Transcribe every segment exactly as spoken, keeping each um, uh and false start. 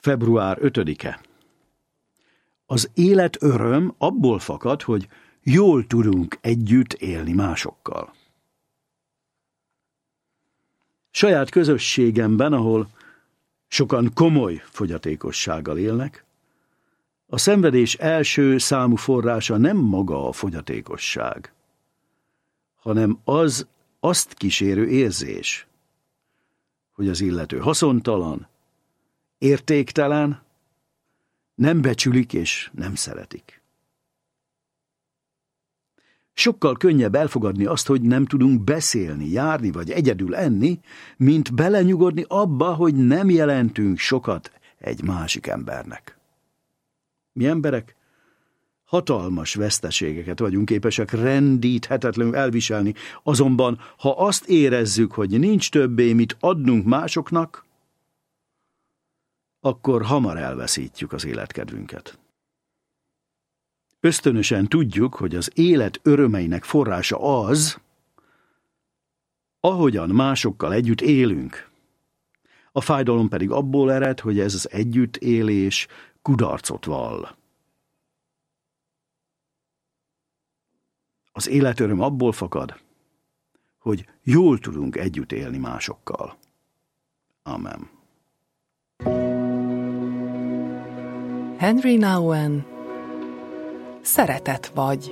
február ötödike. Az élet öröm abból fakad, hogy jól tudunk együtt élni másokkal. Saját közösségemben, ahol sokan komoly fogyatékossággal élnek, a szenvedés első számú forrása nem maga a fogyatékosság, hanem az azt kísérő érzés, hogy az illető haszontalan, értéktelen, nem becsülik és nem szeretik. Sokkal könnyebb elfogadni azt, hogy nem tudunk beszélni, járni vagy egyedül enni, mint belenyugodni abba, hogy nem jelentünk sokat egy másik embernek. Mi emberek hatalmas veszteségeket vagyunk képesek rendíthetetlenül elviselni, azonban ha azt érezzük, hogy nincs többé mit adnunk másoknak, akkor hamar elveszítjük az életkedvünket. Ösztönösen tudjuk, hogy az élet örömeinek forrása az, ahogyan másokkal együtt élünk. A fájdalom pedig abból ered, hogy ez az együttélés kudarcot vall. Az életöröm abból fakad, hogy jól tudunk együtt élni másokkal. Amen. Henry Nouwen, Szeretet vagy.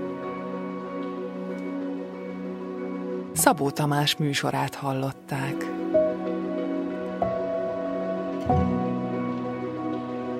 Szabó Tamás műsorát hallották.